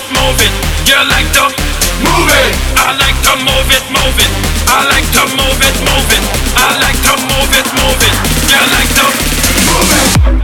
move it. You like to move it. I like to move it, move it. I like to move it, move it. I like to move it, move it. You like to move it.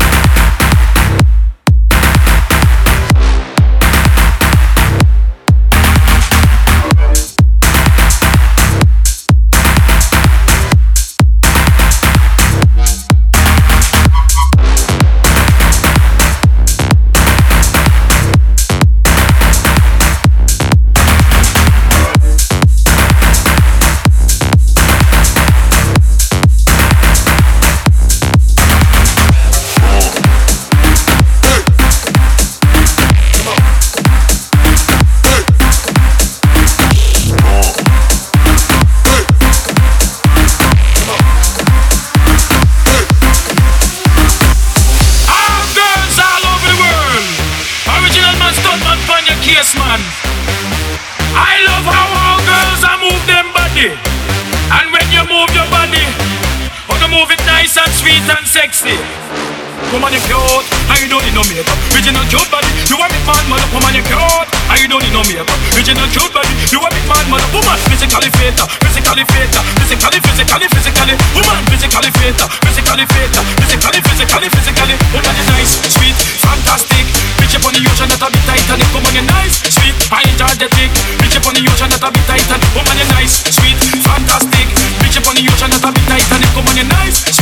Sexy. Woman, you cute, and you don't need no makeup. Original cute body, you a big man, mother. Woman, you cute, and you don't need no makeup. Original cute body, you a big man, mother. Woman, physically fit, physically fit, physically. Woman, physically fit, physically fit, physically. Woman, you nice, sweet, fantastic. Reach up on the ocean, that a bit Titanic. Woman, you nice, sweet, high energetic. Reach up on the ocean, that a bit Titanic. Woman, you nice, sweet, fantastic. Reach up on the ocean, that a bit Titanic. Woman, you nice.